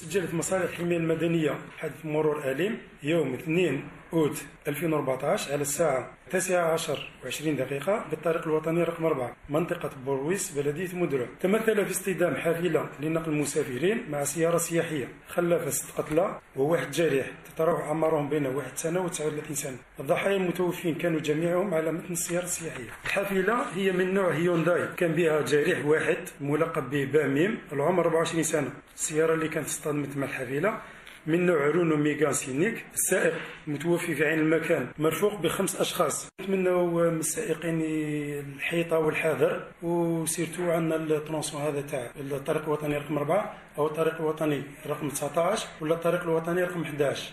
سجلت مصالح الحماية المدنية حادث مرور أليم يوم 2 أوت 2014 على الساعة 19:20 بالطريق الوطني رقم 4 منطقة بورويس بلدية مدرع. تمثل في اصطدام حافلة لنقل المسافرين مع سيارة سياحية خلف 6 قتلى وواحد جريح تتراوح أعمارهم بين 1 سنة و39 سنة. الضحايا المتوفين كانوا جميعهم على متن السيارة السياحية. الحافلة هي من نوع هيونداي، كان بها جريح واحد ملقب به باميم العمر 24 سنة. السيارة اللي كانت اصطدمت مع الحافلة من نوع رونو ميغا سينيك. السائق متوفي في عين المكان مرفوق ب5 أشخاص. نتمنوا من السائقين الحيطة والحذر، وسيرتو عندنا الترونسون هذا تاع الطريق الوطني رقم 4 أو الطريق الوطني رقم 19 ولا الطريق الوطني رقم 11.